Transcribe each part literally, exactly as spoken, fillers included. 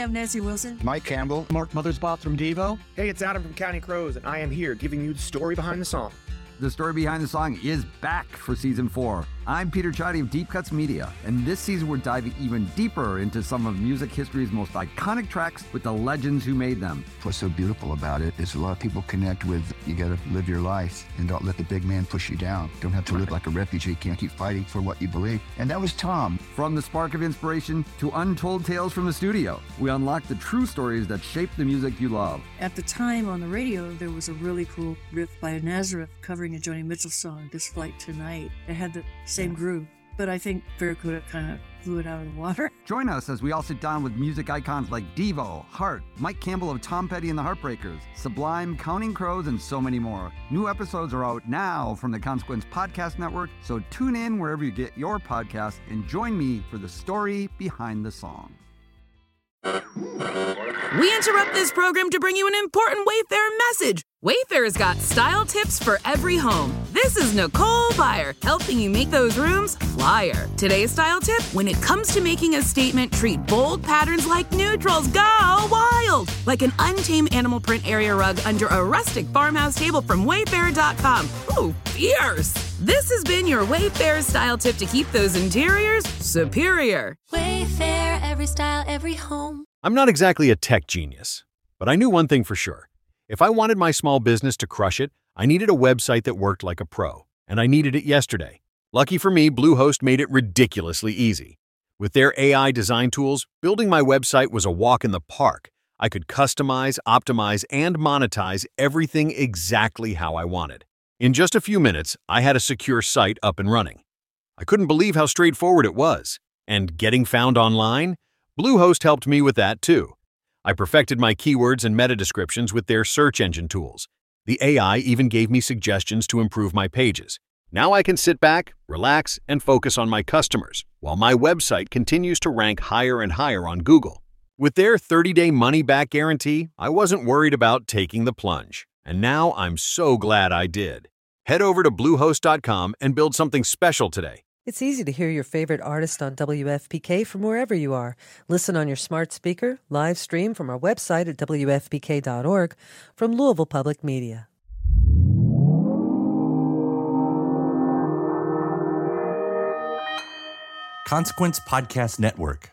I'm Nancy Wilson. Mike Campbell. Mark Mothersbaugh from Devo. Hey, it's Adam from Counting Crows, and I am here giving you the story behind the song. The story behind the song is back for season four. I'm Peter Chadi of Deep Cuts Media, and this season we're diving even deeper into some of music history's most iconic tracks with the legends who made them. What's so beautiful about it is a lot of people connect with, you gotta live your life and don't let the big man push you down. Don't have to live like a refugee, can't keep fighting for what you believe. And that was Tom. From the spark of inspiration to untold tales from the studio, we unlock the true stories that shape the music you love. At the time on the radio, there was a really cool riff by Nazareth covering a Joni Mitchell song, This Flight Tonight. It had the same groove, but I think Barracuda kind of blew it out of the water. Join us as we all sit down with music icons like Devo, Heart, Mike Campbell of Tom Petty and the Heartbreakers, Sublime, Counting Crows, and so many more. New episodes are out now from the Consequence Podcast Network, so tune in wherever you get your podcasts and join me for the story behind the song. We interrupt this program to bring you an important Wayfair message. Wayfair's got style tips for every home. This is Nicole Byer, helping you make those rooms flyer. Today's style tip: when it comes to making a statement, treat bold patterns like neutrals. Go wild! Like an untamed animal print area rug under a rustic farmhouse table from Wayfair dot com. Ooh, fierce! This has been your Wayfair style tip to keep those interiors superior. Wayfair, every style, every home. I'm not exactly a tech genius, but I knew one thing for sure. If I wanted my small business to crush it, I needed a website that worked like a pro, and I needed it yesterday. Lucky for me, Bluehost made it ridiculously easy. With their A I design tools, building my website was a walk in the park. I could customize, optimize, and monetize everything exactly how I wanted. In just a few minutes, I had a secure site up and running. I couldn't believe how straightforward it was. And getting found online? Bluehost helped me with that too. I perfected my keywords and meta descriptions with their search engine tools. The A I even gave me suggestions to improve my pages. Now I can sit back, relax, and focus on my customers, while my website continues to rank higher and higher on Google. With their thirty-day money-back guarantee, I wasn't worried about taking the plunge. And now I'm so glad I did. Head over to Bluehost dot com and build something special today. It's easy to hear your favorite artist on W F P K from wherever you are. Listen on your smart speaker, live stream from our website at W F P K dot org, from Louisville Public Media. Consequence Podcast Network.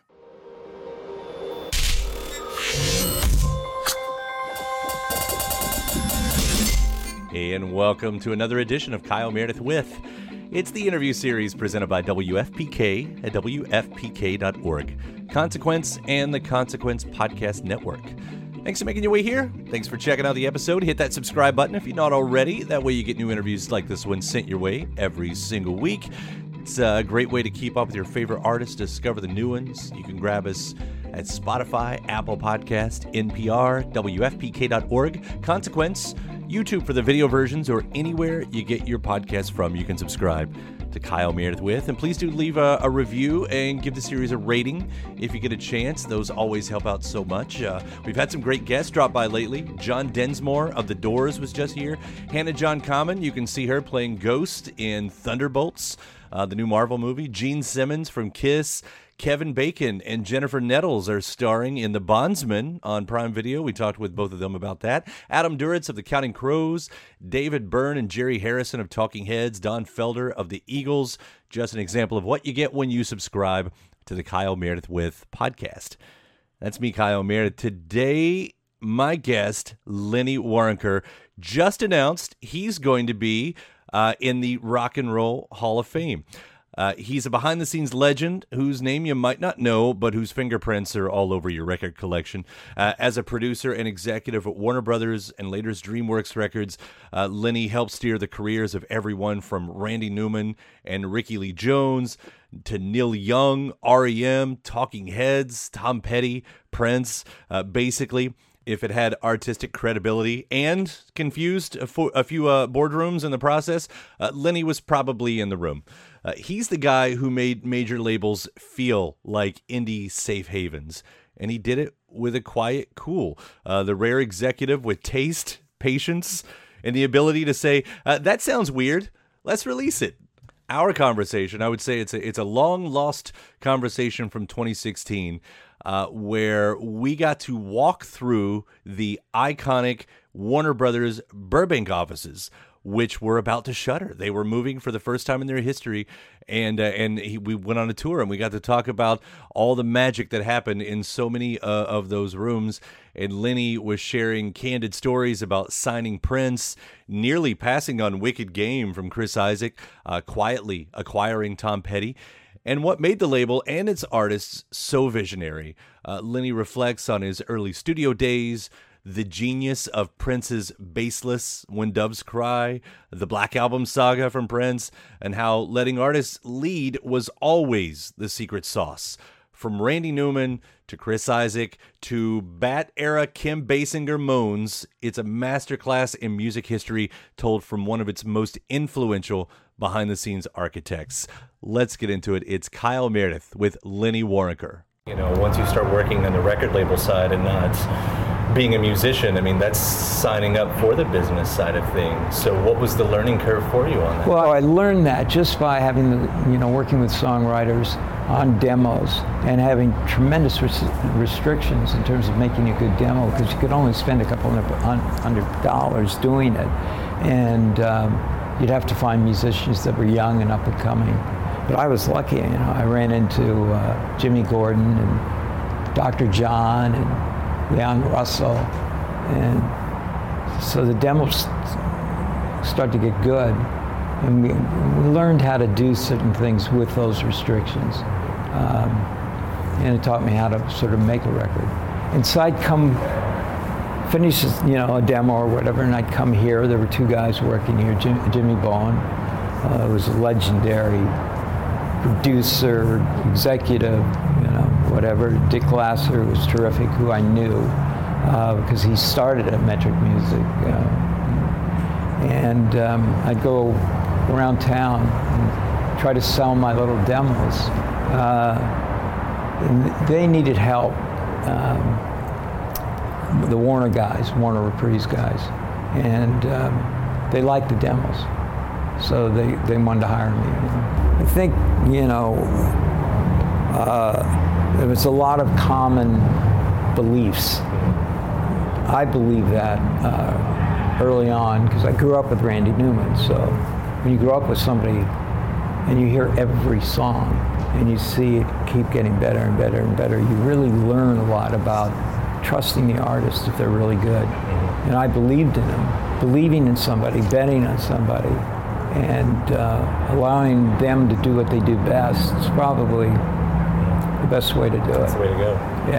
Hey, and welcome to another edition of Kyle Meredith With. It's the interview series presented by W F P K at W F P K dot org, Consequence, and the Consequence Podcast Network. Thanks for making your way here. Thanks for checking out the episode. Hit that subscribe button if you're not already. That way you get new interviews like this one sent your way every single week. It's a great way to keep up with your favorite artists, discover the new ones. You can grab us at Spotify, Apple Podcast, N P R, W F P K dot org, Consequence, YouTube for the video versions, or anywhere you get your podcast from, you can subscribe to Kyle Meredith With. And please do leave a, a review and give the series a rating if you get a chance. Those always help out so much. Uh, we've had some great guests drop by lately. John Densmore of The Doors was just here. Hannah John Common, you can see her playing Ghost in Thunderbolts, uh, the new Marvel movie. Gene Simmons from Kiss. Kevin Bacon and Jennifer Nettles are starring in The Bondsman on Prime Video. We talked with both of them about that. Adam Duritz of the Counting Crows, David Byrne and Jerry Harrison of Talking Heads, Don Felder of the Eagles. Just an example of what you get when you subscribe to the Kyle Meredith With podcast. That's me, Kyle Meredith. Today, my guest, Lenny Waronker, just announced he's going to be uh, in the Rock and Roll Hall of Fame. Uh, he's a behind-the-scenes legend whose name you might not know, but whose fingerprints are all over your record collection. Uh, as a producer and executive at Warner Brothers and later DreamWorks Records, uh, Lenny helped steer the careers of everyone from Randy Newman and Ricky Lee Jones to Neil Young, R E M, Talking Heads, Tom Petty, Prince. Uh, basically, if it had artistic credibility and confused a, fo- a few uh, boardrooms in the process, uh, Lenny was probably in the room. Uh, he's the guy who made major labels feel like indie safe havens, and he did it with a quiet cool. Uh, the rare executive with taste, patience, and the ability to say, uh, that sounds weird, let's release it. our conversation. I would say it's a, it's a long lost conversation from twenty sixteen uh, where we got to walk through the iconic Warner Brothers Burbank offices, which were about to shutter. They were moving for the first time in their history, and uh, and he, we went on a tour, and we got to talk about all the magic that happened in so many uh, of those rooms. And Lenny was sharing candid stories about signing Prince, nearly passing on Wicked Game from Chris Isaak, uh, quietly acquiring Tom Petty, and what made the label and its artists so visionary. Uh, Lenny reflects on his early studio days, the genius of Prince's Baseless When Doves Cry, the Black Album saga from Prince, and how letting artists lead was always the secret sauce. From Randy Newman to Chris Isaak to Bat-era Kim Basinger moans, it's a masterclass in music history told from one of its most influential behind-the-scenes architects. Let's get into it. It's Kyle Meredith with Lenny Waronker. You know, once you start working on the record label side and not being a musician, I mean, that's signing up for the business side of things. So what was the learning curve for you on that? Well, I learned that just by having, the, you know, working with songwriters on demos and having tremendous res- restrictions in terms of making a good demo, because you could only spend a couple hundred dollars doing it. And um, you'd have to find musicians that were young and up and coming. But I was lucky, you know, I ran into uh, Jimmy Gordon and Doctor John and Leon Russell, and so the demos started to get good, and we, we learned how to do certain things with those restrictions, um, and it taught me how to sort of make a record. And so I'd come, finish, you know, a demo or whatever, and I'd come here. There were two guys working here. Jim, Jimmy Bowen uh, was a legendary producer, executive, you know, whatever. Dick Lasser was terrific, who I knew uh, because he started at Metric Music. Uh, and um, I'd go around town and try to sell my little demos. Uh, and they needed help. Um, the Warner guys, Warner Reprise guys, and um, they liked the demos. So they, they wanted to hire me. I think, you know, uh, there was a lot of common beliefs. I believe that uh, early on, because I grew up with Randy Newman. So when you grow up with somebody and you hear every song and you see it keep getting better and better and better, you really learn a lot about trusting the artist if they're really good. And I believed in them, believing in somebody, betting on somebody, and uh, allowing them to do what they do best is probably the best way to do it. That's the way to go.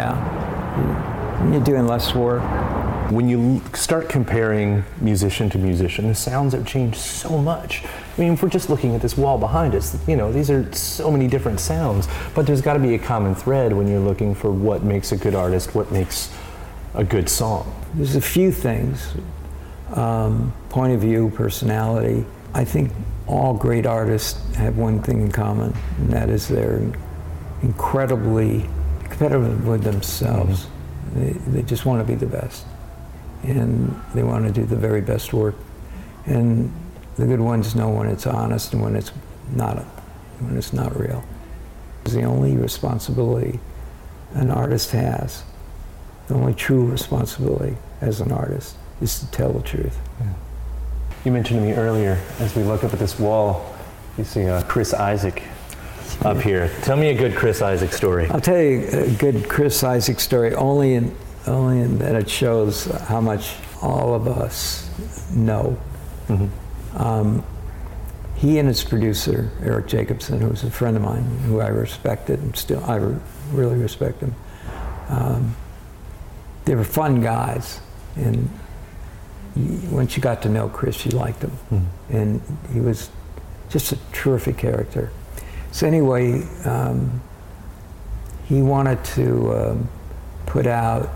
Yeah. You're doing less work. When you start comparing musician to musician, the sounds have changed so much. I mean, if we're just looking at this wall behind us, you know, these are so many different sounds, but there's got to be a common thread when you're looking for what makes a good artist, what makes a good song. There's a few things. Um, point of view, personality. I think all great artists have one thing in common, and that is they're incredibly competitive with themselves. Mm-hmm. They, they just want to be the best, and they want to do the very best work. And the good ones know when it's honest and when it's not, when it's not real. It's the only responsibility an artist has, the only true responsibility as an artist, is to tell the truth. Yeah. You mentioned to me earlier, as we look up at this wall, you see uh, Chris Isaak up here. Tell me a good Chris Isaak story. I'll tell you a good Chris Isaak story, only in, only in that it shows how much all of us know. Mm-hmm. Um, he and his producer, Eric Jacobson, who was a friend of mine, who I respected, and still I re- really respect him, um, they were fun guys. And once you got to know Chris, you liked him. Mm-hmm. And he was just a terrific character. So anyway, um, he wanted to um, put out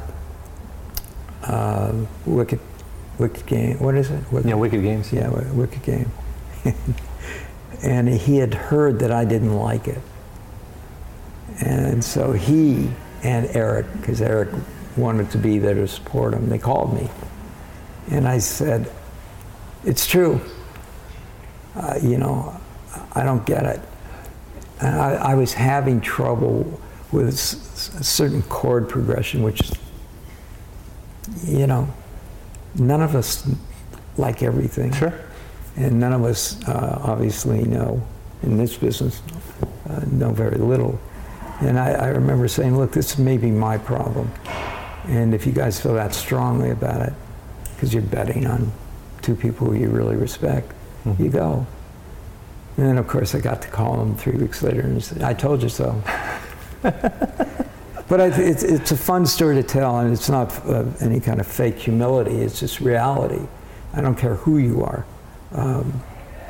uh, Wicked, Wicked Game. What is it? Wicked, yeah, Wicked Games. Yeah, Wicked Game. And he had heard that I didn't like it. And so he and Eric, because Eric wanted to be there to support him, they called me. And I said, it's true. Uh, you know, I don't get it. And I, I was having trouble with s- a certain chord progression, which, you know, none of us like everything. Sure. And none of us uh, obviously know, in this business, uh, know very little. And I, I remember saying, look, this may be my problem. And if you guys feel that strongly about it, because you're betting on two people who you really respect, mm-hmm. you go. And then, of course, I got to call him three weeks later and said, I told you so. But I, it's, it's a fun story to tell, and it's not uh, any kind of fake humility. It's just reality. I don't care who you are. Um,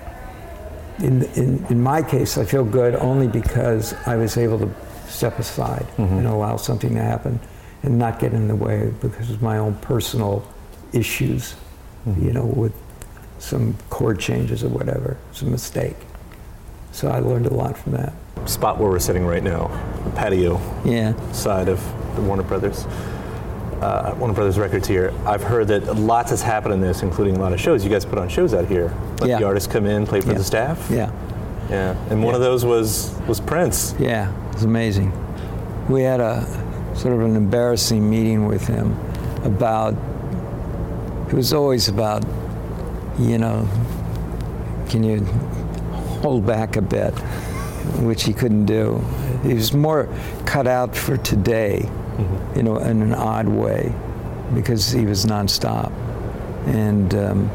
in, in, in my case, I feel good only because I was able to step aside mm-hmm. and allow something to happen and not get in the way because of my own personal issues, mm-hmm. you know, with some chord changes or whatever. It's a mistake. So I learned a lot from that. Spot where we're sitting right now, the patio yeah. side of the Warner Brothers, uh, Warner Brothers Records here. I've heard that lots has happened in this, including a lot of shows. You guys put on shows out here. Let yeah. the artists come in, play for yeah. the staff. Yeah. Yeah. And one yeah. of those was was Prince. Yeah, it was amazing. We had a sort of an embarrassing meeting with him about, it was always about, you know, can you hold back a bit, which he couldn't do. He was more cut out for today, mm-hmm. you know, in an odd way, because he was nonstop. And, um,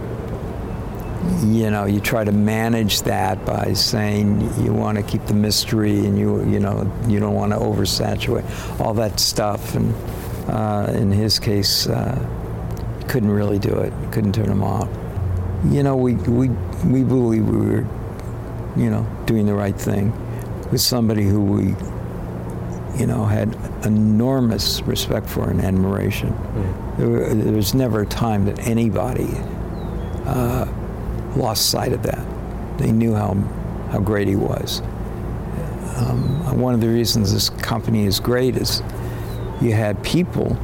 you know, you try to manage that by saying you want to keep the mystery and you, you know, you don't want to oversaturate all that stuff. And uh, in his case, uh, you couldn't really do it. You couldn't turn him off. You know, we, we, we believe we were, you know, doing the right thing with somebody who we, you know, had enormous respect for and admiration. Mm. There, there was never a time that anybody uh, lost sight of that. They knew how how great he was. Um, one of the reasons this company is great is you had people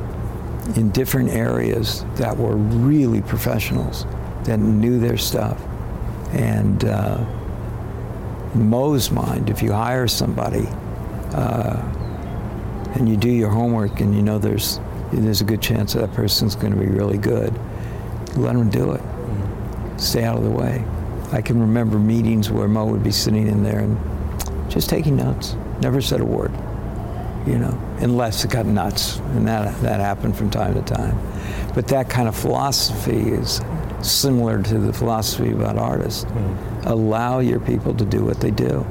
in different areas that were really professionals, that knew their stuff. And uh, in Mo's mind, if you hire somebody uh, and you do your homework and you know there's there's a good chance that, that person's going to be really good, let them do it. Mm-hmm. Stay out of the way. I can remember meetings where Mo would be sitting in there and just taking notes, never said a word, you know, unless it got nuts, and that that happened from time to time. But that kind of philosophy is similar to the philosophy about artists. Mm-hmm. Allow your people to do what they do,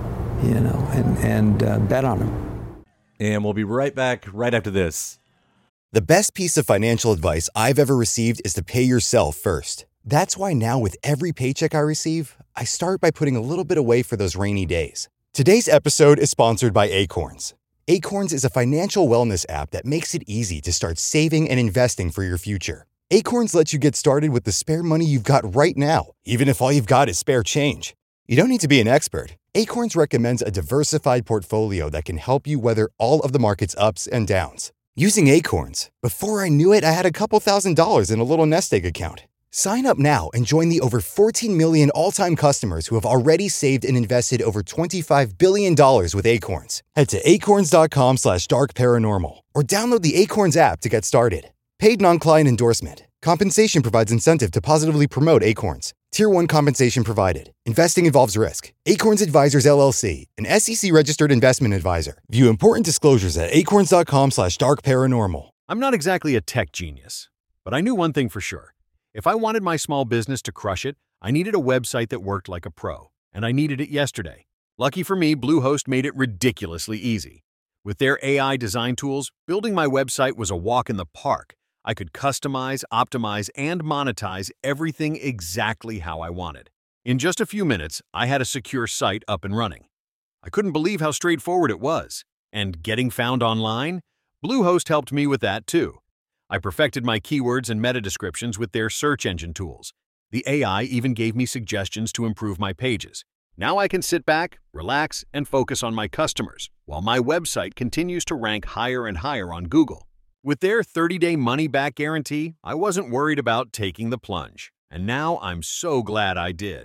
you know, and, and uh, bet on them. And we'll be right back right after this. The best piece of financial advice I've ever received is to pay yourself first. That's why now with every paycheck I receive, I start by putting a little bit away for those rainy days. Today's episode is sponsored by Acorns. Acorns is a financial wellness app that makes it easy to start saving and investing for your future. Acorns lets you get started with the spare money you've got right now, even if all you've got is spare change. You don't need to be an expert. Acorns recommends a diversified portfolio that can help you weather all of the market's ups and downs. Using Acorns, before I knew it, I had a couple thousand dollars in a little nest egg account. Sign up now and join the over fourteen million all-time customers who have already saved and invested over twenty-five billion dollars with Acorns. Head to acorns.com slash dark paranormal or download the Acorns app to get started. Paid non-client endorsement. Compensation provides incentive to positively promote Acorns. Tier one compensation provided. Investing involves risk. Acorns Advisors, L L C, an S E C-registered investment advisor. View important disclosures at acorns.com slash dark paranormal. I'm not exactly a tech genius, but I knew one thing for sure. If I wanted my small business to crush it, I needed a website that worked like a pro, and I needed it yesterday. Lucky for me, Bluehost made it ridiculously easy. With their A I design tools, building my website was a walk in the park. I could customize, optimize, and monetize everything exactly how I wanted. In just a few minutes, I had a secure site up and running. I couldn't believe how straightforward it was. And getting found online? Bluehost helped me with that too. I perfected my keywords and meta descriptions with their search engine tools. The A I even gave me suggestions to improve my pages. Now I can sit back, relax, and focus on my customers, while my website continues to rank higher and higher on Google. With their thirty-day money-back guarantee, I wasn't worried about taking the plunge. And now I'm so glad I did.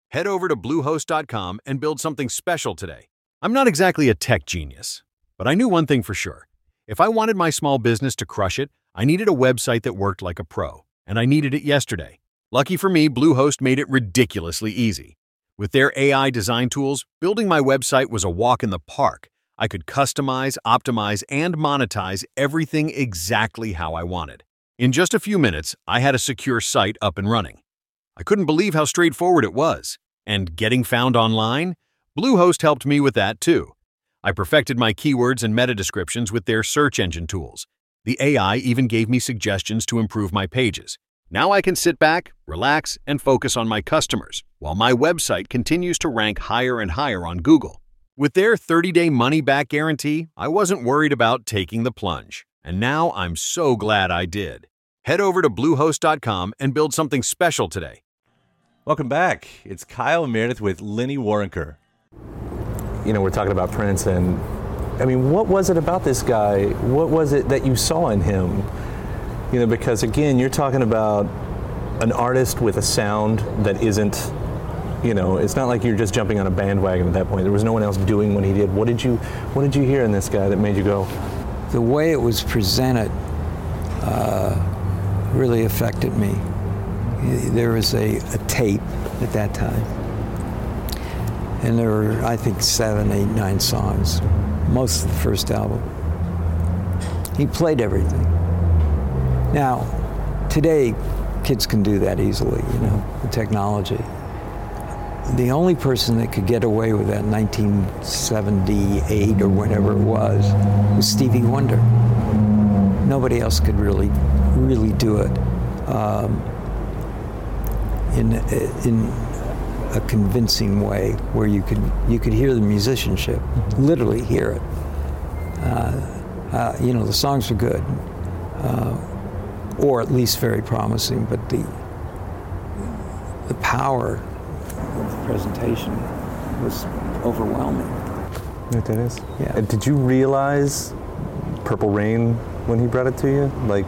Head over to Bluehost dot com and build something special today. I'm not exactly a tech genius, but I knew one thing for sure. If I wanted my small business to crush it, I needed a website that worked like a pro, and I needed it yesterday. Lucky for me, Bluehost made it ridiculously easy. With their A I design tools, building my website was a walk in the park. I could customize, optimize, and monetize everything exactly how I wanted. In just a few minutes, I had a secure site up and running. I couldn't believe how straightforward it was. And getting found online? Bluehost helped me with that too. I perfected my keywords and meta descriptions with their search engine tools. The A I even gave me suggestions to improve my pages. Now I can sit back, relax, and focus on my customers, while my website continues to rank higher and higher on Google. With their thirty-day money-back guarantee, I wasn't worried about taking the plunge. And now I'm so glad I did. Head over to Bluehost dot com and build something special today. Welcome back. It's Kyle Meredith with Lenny Waronker. You know, we're talking about Prince, and I mean, what was it about this guy? What was it that you saw in him? You know, because again, you're talking about an artist with a sound that isn't, you know, it's not like you're just jumping on a bandwagon at that point. There was no one else doing what he did. What did you, what did you hear in this guy that made you go? The way it was presented uh, really affected me. There was a, a tape at that time, and there were, I think, seven, eight, nine songs, most of the first album. He played everything. Now, today, kids can do that easily, you know, the technology. The only person that could get away with that in nineteen seventy-eight or whenever it was, was Stevie Wonder. Nobody else could really, really do it. Um, in in a convincing way where you could you could hear the musicianship, literally hear it. Uh, uh, you know, the songs were good, uh, or at least very promising, but the the power of the presentation was overwhelming. Right, that is. Yeah. And did you realize Purple Rain when he brought it to you? Like,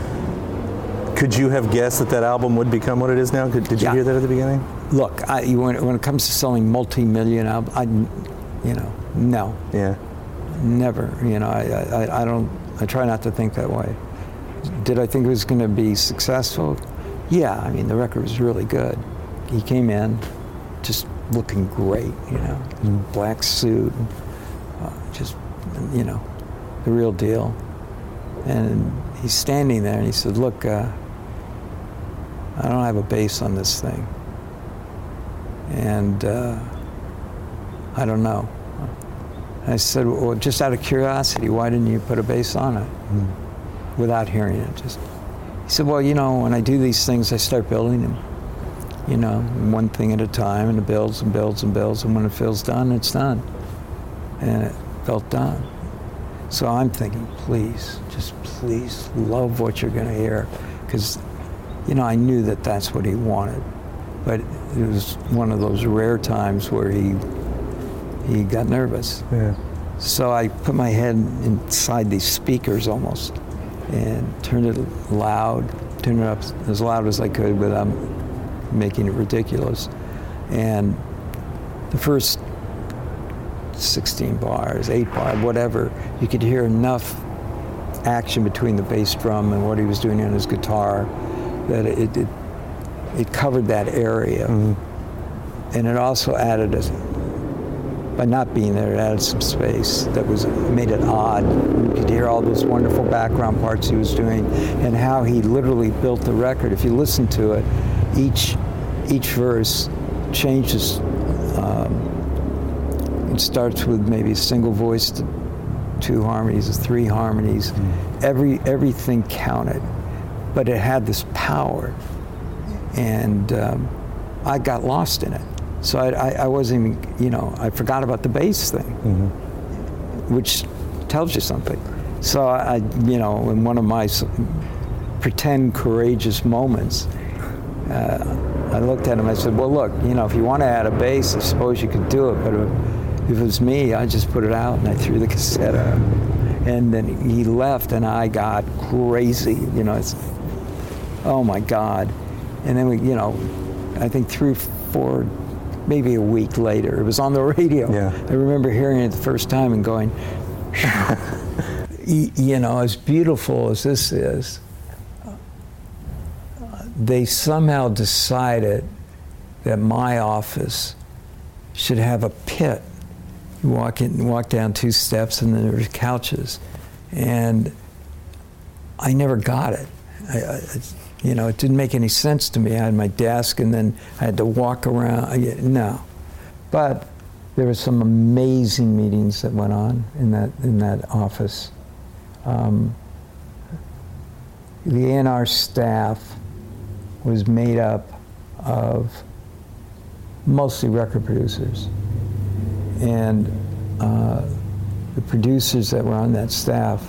could you have guessed that that album would become what it is now? Did, did you yeah. hear that at the beginning? Look, I, when, when it comes to selling multi-million albums, I, you know, no. Yeah. Never. You know, I, I, I don't, I try not to think that way. Did I think it was going to be successful? Yeah, I mean, the record was really good. He came in just looking great, you know, mm. black suit, uh, just, you know, the real deal. And he's standing there and he said, look, uh, I don't have a bass on this thing. And uh, I don't know. I said, well, just out of curiosity, why didn't you put a bass on it? Mm. Without hearing it, just. He said, well, you know, when I do these things, I start building them. You know, one thing at a time, and it builds and builds and builds, and when it feels done, it's done. And it felt done. So I'm thinking, please, just please love what you're going to hear. Because, you know, I knew that that's what he wanted. But it was one of those rare times where he he got nervous. Yeah. So I put my head inside these speakers almost and turned it loud, turned it up as loud as I could without making it ridiculous. And the first sixteen bars, eight bars, whatever, you could hear enough action between the bass drum and what he was doing on his guitar that it it, it covered that area. Mm-hmm. And it also added, a, by not being there, it added some space that was made it odd. You could hear all those wonderful background parts he was doing and how he literally built the record. If you listen to it, each each verse changes. Um, it starts with maybe a single voice to two harmonies, three harmonies. Mm. Every everything counted, but it had this power, and um, I got lost in it. So I, I, I wasn't even, you know, I forgot about the bass thing, mm-hmm. which tells you something. So I, you know, in one of my pretend courageous moments, uh, I looked at him, I said, well, look, you know, if you want to add a bass, I suppose you could do it, but if it was me, I just put it out and I threw the cassette out. And then he left and I got crazy, you know, it's, oh my God. And then we, you know, I think three, four maybe a week later. It was on the radio. Yeah. I remember hearing it the first time and going, you know, as beautiful as this is, they somehow decided that my office should have a pit. You walk in, walk down two steps, and then there were couches, and I never got it. I, I, you know, it didn't make any sense to me. I had my desk, and then I had to walk around. I, no, but there were some amazing meetings that went on in that in that office. Um, the A and R staff was made up of mostly record producers, and uh, the producers that were on that staff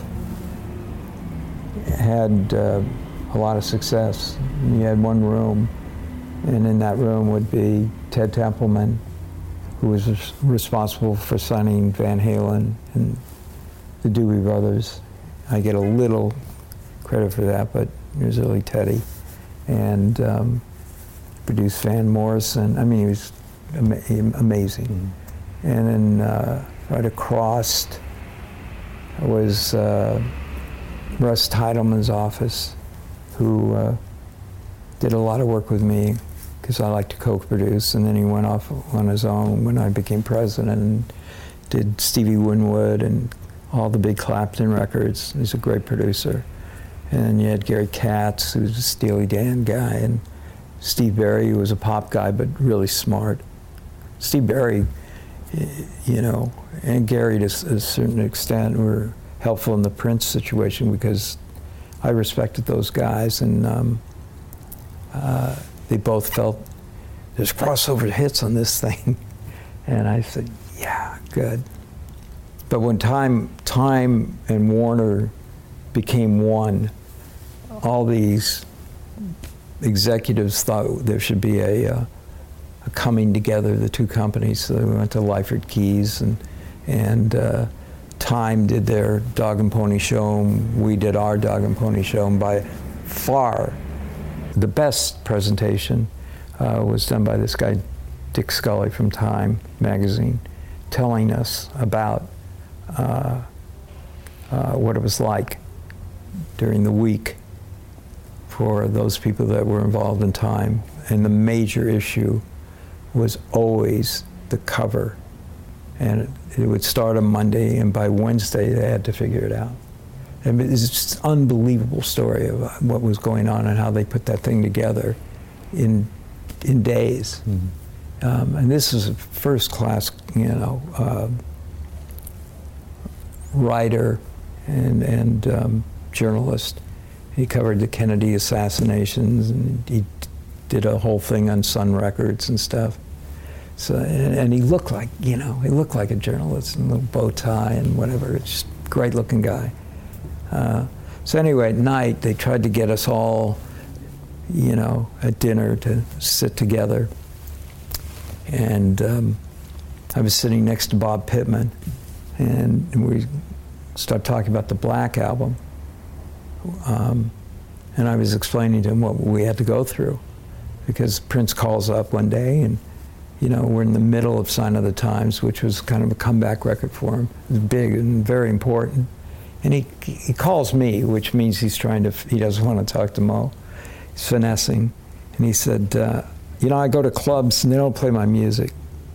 had uh, a lot of success. You had one room, and in that room would be Ted Templeman, who was res- responsible for signing Van Halen and the Doobie Brothers. I get a little credit for that, but it was really Teddy. And um, produced Van Morrison. I mean, he was ama- amazing. Mm-hmm. And then uh, right across was uh, Russ Teidelman's office, who uh, did a lot of work with me because I like to co-produce. And then he went off on his own when I became president and did Stevie Winwood and all the big Clapton records. He's a great producer. And you had Gary Katz, who was a Steely Dan guy, and Steve Barry, who was a pop guy, but really smart. Steve Barry, you know, and Gary to a certain extent were helpful in the Prince situation because I respected those guys, and um, uh, they both felt there's crossover hits on this thing. And I said, yeah, good. But when Time, Time and Warner became one, all these executives thought there should be a, uh, a coming together of the two companies. So we went to Lyford Keys, and and uh, Time did their Dog and Pony Show, and we did our Dog and Pony Show. And by far, the best presentation uh, was done by this guy, Dick Scully from Time magazine, telling us about uh, uh, what it was like during the week for those people that were involved in Time. And the major issue was always the cover. And it, it would start on Monday, and by Wednesday they had to figure it out. And it's just an unbelievable story of what was going on and how they put that thing together in in days. Mm-hmm. Um, and this is a first class, you know, uh, writer and, and um, journalist. He covered the Kennedy assassinations, and he did a whole thing on Sun Records and stuff. So, and, and he looked like, you know, he looked like a journalist, and a little bow tie and whatever. Just great looking guy. Uh, so anyway, at night they tried to get us all, you know, at dinner to sit together. And um, I was sitting next to Bob Pittman, and we started talking about the Black Album. Um, and I was explaining to him what we had to go through, because Prince calls up one day, and you know, we're in the middle of Sign of the Times, which was kind of a comeback record for him. It was big and very important. And he he calls me, which means he's trying to, he doesn't want to talk to Mo. He's finessing. And he said, uh, you know, I go to clubs and they don't play my music.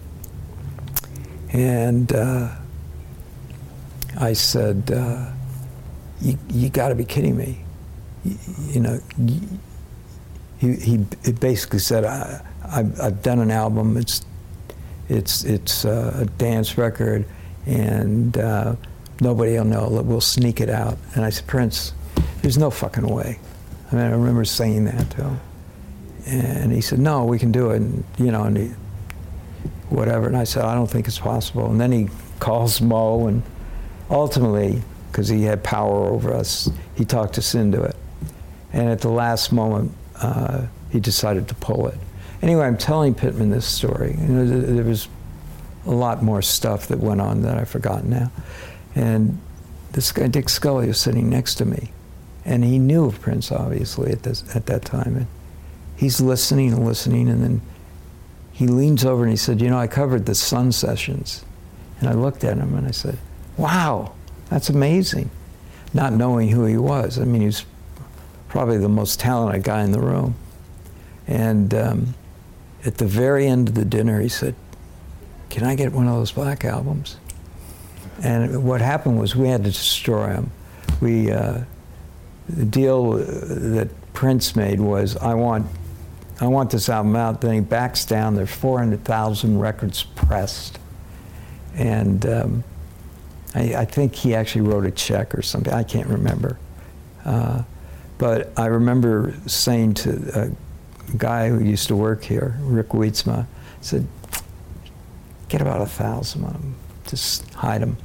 And uh, I said, uh, you, you got to be kidding me. You, you know, you, he, he he basically said, I, I've, I've done an album. It's it's it's uh, a dance record, and uh, nobody will know. We'll sneak it out. And I said, Prince, there's no fucking way. I mean, I remember saying that to him. And he said, no, we can do it. And, you know, and he, whatever. And I said, I don't think it's possible. And then he calls Mo, and ultimately, because he had power over us, he talked us into it. And at the last moment, uh, he decided to pull it. Anyway, I'm telling Pittman this story. You know, th- there was a lot more stuff that went on that I've forgotten now. And this guy, Dick Scully, was sitting next to me. And he knew of Prince, obviously, at, this, at that time. And he's listening and listening, and then he leans over and he said, you know, I covered the Sun sessions. And I looked at him and I said, wow, that's amazing. Not knowing who he was. I mean, he was probably the most talented guy in the room. And um, at the very end of the dinner, he said, can I get one of those Black albums? And what happened was we had to destroy them. We, uh, the deal that Prince made was, I want, I want this album out. Then he backs down. There's four hundred thousand records pressed. And um, I, I think he actually wrote a check or something. I can't remember. Uh, but I remember saying to a guy who used to work here, Rick Wietzma, said, get about a thousand of them. Just hide them.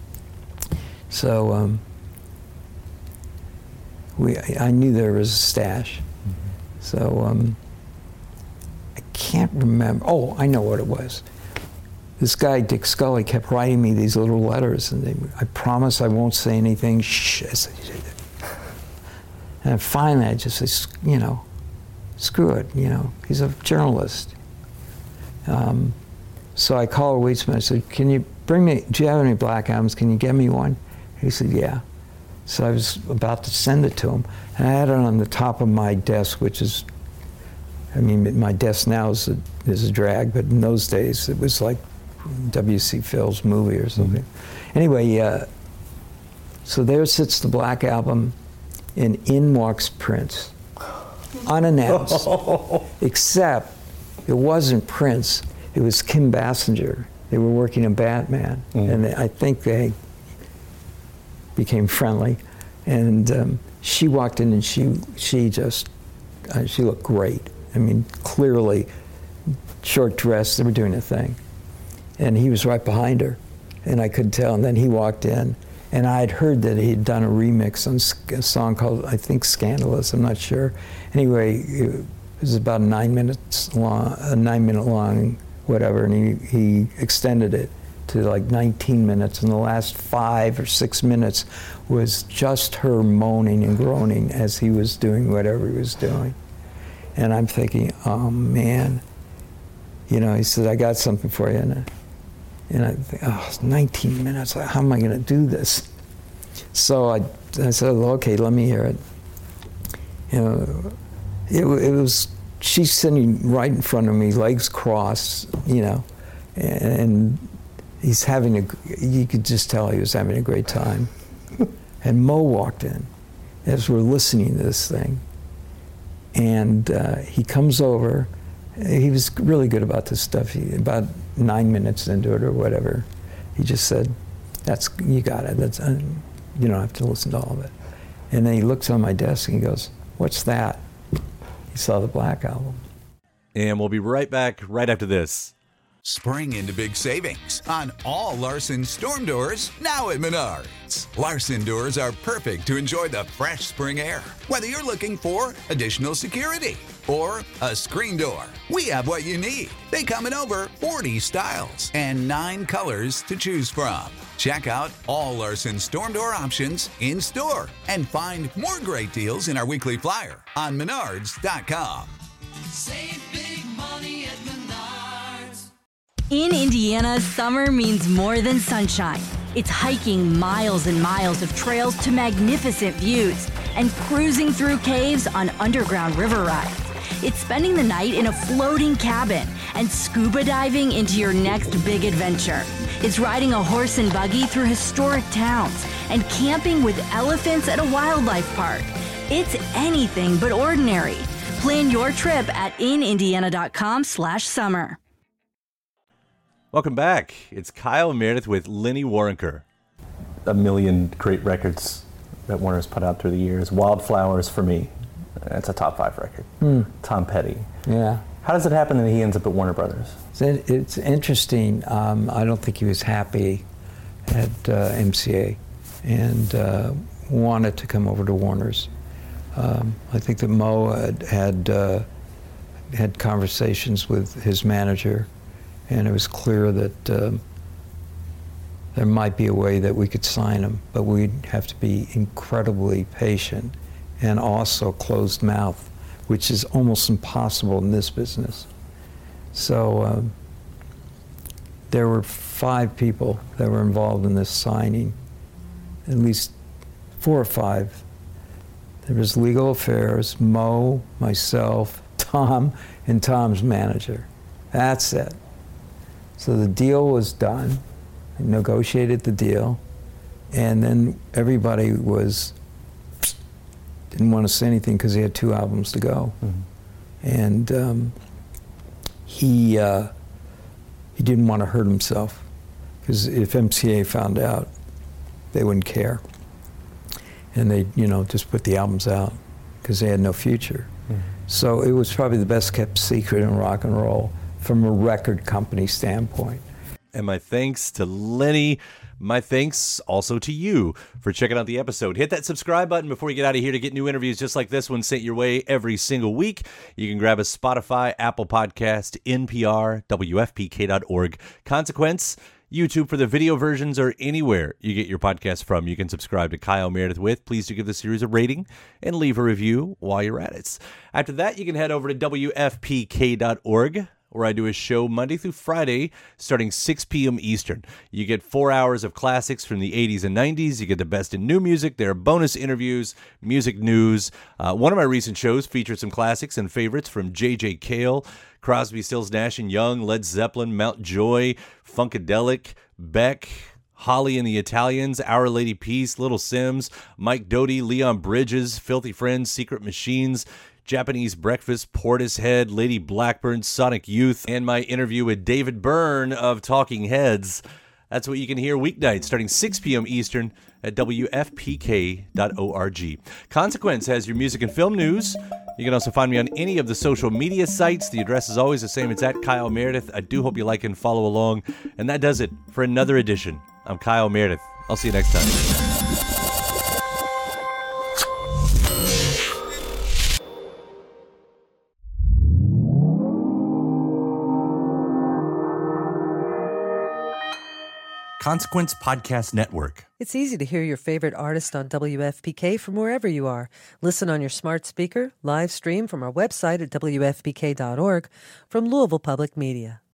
So um, we, I knew there was a stash. Mm-hmm. So um, I can't remember. Oh, I know what it was. This guy, Dick Scully, kept writing me these little letters, and they, I promise I won't say anything. Shh. I said, and finally, I just said, you know, screw it. You know, he's a journalist. Um, so I called Wietzman. I said, can you bring me? Do you have any Black albums? Can you get me one? He said, yeah. So I was about to send it to him, and I had it on the top of my desk, which is, I mean, my desk now is a, is a drag, but in those days it was like W C Phil's movie or something. Mm-hmm. Anyway, uh, so there sits the Black album, and in walks Prince, unannounced, except it wasn't Prince, it was Kim Basinger. They were working on Batman, mm-hmm. and I think they became friendly, and um, she walked in and she she just, uh, she looked great. I mean, clearly, short dress, they were doing a thing. And he was right behind her, and I could tell. And then he walked in, and I had heard that he had done a remix on a song called, I think, Scandalous, I'm not sure. Anyway, it was about nine minutes long, a nine minute long, whatever, and he, he extended it to like nineteen minutes, and the last five or six minutes was just her moaning and groaning as he was doing whatever he was doing. And I'm thinking, oh man, you know, he said, I got something for you. And, and I think, oh, it's nineteen minutes, how am I gonna do this? So I, I said, well, okay, let me hear it. You know, it, it was, she's sitting right in front of me, legs crossed, you know, and, and he's having a, you could just tell he was having a great time. And Mo walked in as we're listening to this thing. And uh, he comes over. He was really good about this stuff. He, about nine minutes into it or whatever, he just said, "That's you got it. That's uh, you don't have to listen to all of it." And then he looks on my desk and he goes, "What's that?" He saw the Black album. And we'll be right back right after this. Spring into big savings on all Larson storm doors now at Menards. Larson doors are perfect to enjoy the fresh spring air. Whether you're looking for additional security or a screen door, we have what you need. They come in over forty styles and nine colors to choose from. Check out all Larson storm door options in store and find more great deals in our weekly flyer on menards dot com. Save big money at Menards. In Indiana, summer means more than sunshine. It's hiking miles and miles of trails to magnificent views and cruising through caves on underground river rides. It's spending the night in a floating cabin and scuba diving into your next big adventure. It's riding a horse and buggy through historic towns and camping with elephants at a wildlife park. It's anything but ordinary. Plan your trip at in indiana dot com slash summer. Welcome back. It's Kyle Meredith with Lenny Waronker. A million great records that Warner's put out through the years. Wildflowers, for me, that's a top five record. Hmm. Tom Petty. Yeah. How does it happen that he ends up at Warner Brothers? It's, it's interesting. Um, I don't think he was happy at uh, M C A and uh, wanted to come over to Warner's. Um, I think that Mo had had, uh, had conversations with his manager, and it was clear that um, there might be a way that we could sign him, but we'd have to be incredibly patient and also closed mouth, which is almost impossible in this business. So um, there were five people that were involved in this signing, at least four or five. There was legal affairs, Mo, myself, Tom, and Tom's manager. That's it. So the deal was done. I negotiated the deal, and then everybody was didn't want to say anything because he had two albums to go, mm-hmm. and um, he uh, he didn't want to hurt himself because if M C A found out, they wouldn't care. And they, you know, just put the albums out because they had no future. Mm-hmm. So it was probably the best kept secret in rock and roll from a record company standpoint. And my thanks to Lenny. My thanks also to you for checking out the episode. Hit that subscribe button before you get out of here to get new interviews just like this one sent your way every single week. You can grab a Spotify, Apple Podcast, N P R, W F P K dot org, Consequence, YouTube for the video versions, or anywhere you get your podcast from. You can subscribe to Kyle Meredith With. Please do give the series a rating and leave a review while you're at it. After that, you can head over to W F P K dot org, where I do a show Monday through Friday starting six p.m. Eastern. You get four hours of classics from the eighties and nineties. You get the best in new music. There are bonus interviews, music news. Uh, one of my recent shows featured some classics and favorites from J J. Cale, Crosby, Stills, Nash and Young, Led Zeppelin, Mount Joy, Funkadelic, Beck, Holly and the Italians, Our Lady Peace, Little Sims, Mike Doughty, Leon Bridges, Filthy Friends, Secret Machines, Japanese Breakfast, Portishead, Lady Blackburn, Sonic Youth, and my interview with David Byrne of Talking Heads. That's what you can hear weeknights starting six p.m. Eastern at W F P K dot org. Consequence has your music and film news. You can also find me on any of the social media sites. The address is always the same. It's at Kyle Meredith. I do hope you like and follow along. And that does it for another edition. I'm Kyle Meredith. I'll see you next time. Consequence Podcast Network. It's easy to hear your favorite artist on W F P K from wherever you are. Listen on your smart speaker, live stream from our website at W F P K dot org, from Louisville Public Media.